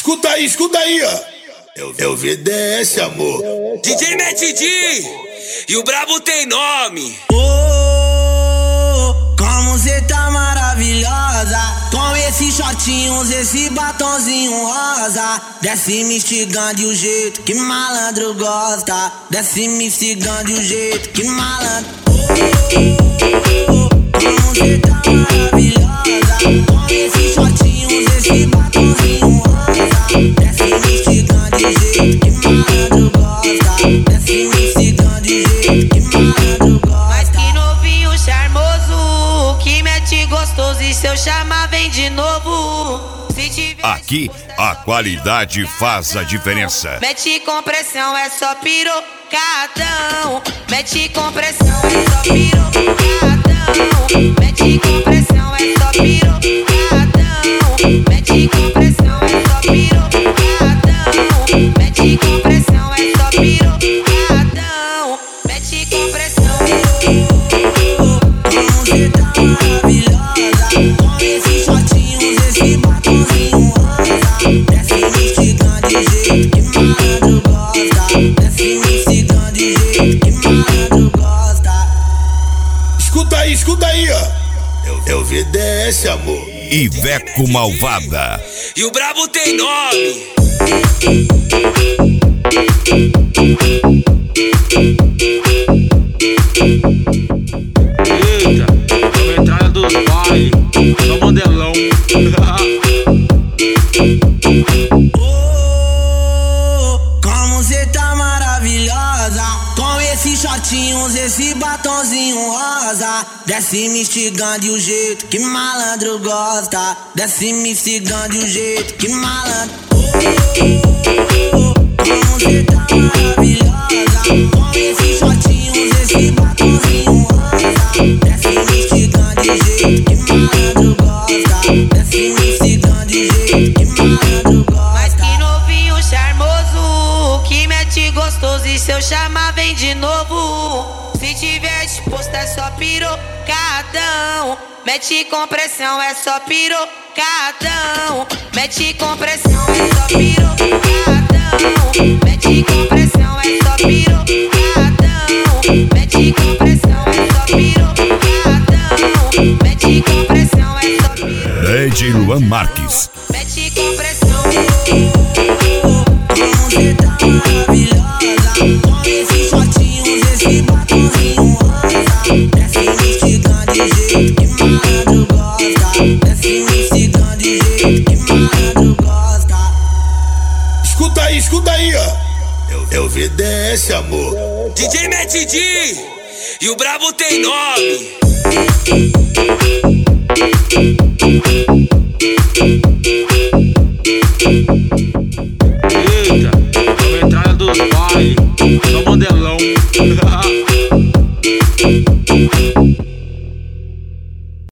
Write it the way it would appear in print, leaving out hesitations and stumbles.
Escuta aí, ó. É o VDS, amor. DJ Mete D e o brabo tem nome. Oh, como cê tá maravilhosa, com esses shortinhos, esse batonzinho rosa. Desce me instigando de um jeito que malandro gosta. Desce me instigando de um jeito que malandro. Oh, como cê tá maravilhosa, com esses shortinhos, esse batonzinho rosa. Desce me instigando de um jeito que malandro gosta. Desce me instigando de um jeito que malandro gosta. Mas que novinho charmoso, que mete gostoso, e se eu chamar vem de novo. Se tiver Aqui a qualidade faz a diferença. mete com pressão, é só pirocadão. Mete com pressão, é só pirocadão. Mete com pressão, é só pirocadão. Mete com pressão, é só pirocadão. Mete com pressão, é só pirocadão. Mete com pressão. Como cê tá maravilhosa, com esses shortinhos, esse batonzinho rosa. Desce me instigando de jeito que malandro gosta. Desce me instigando de jeito que malandro gosta. Escuta aí, ó. É o VDS, amor. Iveco Malvada. E o brabo tem nome. Eita, a entrada dos pais, só modelão. Oh, como cê tá maravilhosa, com esses shortinhos, esse batonzinho rosa. Desce me instigando de um jeito que malandro gosta. Desce me instigando de um jeito que malandro. Oh, como cê tá maravilhosa, com esses shortinhos, esse batonzinho rosa. Desce me instigando de jeito que malandro gosta. Desce me instigando de jeito que malandro gosta. Mas que novinho charmoso, que mete gostoso, e se eu chamar vem de novo. Se tiver disposto é só pirocadão. Mete com pressão, é só pirocadão. Mete com pressão, é só pirocadão. Mete com pressão, é só pirocadão. Mete com pressão, é só pirocadão. Mete com pressão, é só pirocadão. DJ Luan Marques. Mete com pressão. Como cê tá maravilhosa, com esses shortinhos, esse batonzinho rosa. Desce me instigando de jeito que malandro gosta. Desce me instigando de jeito que malandro gosta. Escuta aí, ó. É o VDS, amor. DJ Mete D e o brabo tem nome.